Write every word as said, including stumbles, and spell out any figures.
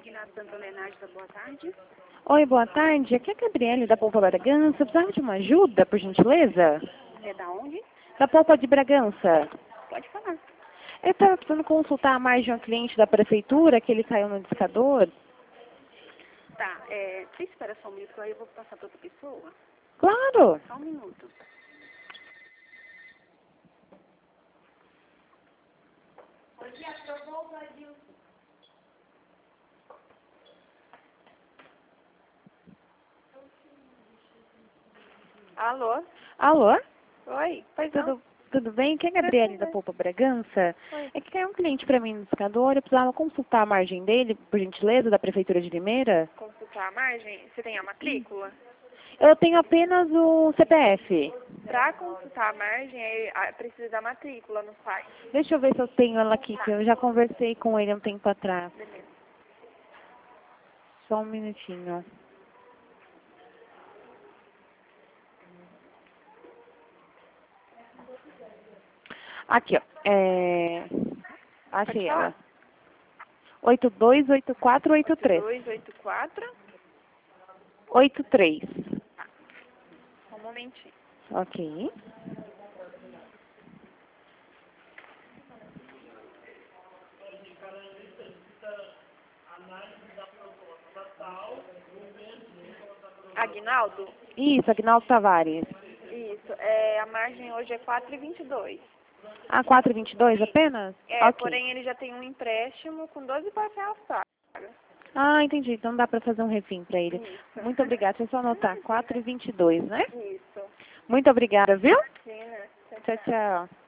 Ignaldo Santo Leonardo, boa tarde. Oi, boa tarde. Aqui é a Gabriele da Polpa Bragança. Eu precisava de uma ajuda, por gentileza? É da onde? Da Polpa de Bragança. Pode falar. Eu estava precisando consultar a mais de um cliente da prefeitura, que ele caiu no discador. Tá, é, você espera só um minuto, aí eu vou passar para outra pessoa. Claro. Só um minuto. Alô? Alô? Oi, pois não? Tudo, tudo bem? Aqui é a Gabriele Tudo da bem. Polpa Bragança. Oi. É que caiu um cliente para mim no discador. Eu precisava consultar a margem dele, por gentileza, da prefeitura de Limeira. Consultar a margem, você tem a matrícula? Eu tenho apenas o C P F. Para consultar a margem, é, ah, precisa da matrícula no site. Deixa eu ver se eu tenho ela aqui, que eu já conversei com ele um tempo atrás. Beleza. Só um minutinho. Aqui, ó. É... Achei Pode falar. ela. oito dois oito quatro oito três. dois oito quatro. oito três. Só um momentinho. Ok. Aguinaldo? Isso, Agnaldo Tavares. Isso. É, a margem hoje é quatro e vinte e dois. Ah, quatro e vinte e dois apenas? É, Ok. porém ele já tem um empréstimo com doze parcelas pagas. Ah, entendi. Então dá para fazer um refim para ele. Isso. Muito obrigada. Deixa eu só anotar. quatro e vinte e dois, né? Isso. Muito obrigada, viu? Imagina. Tchau, Tchau, tchau. tchau.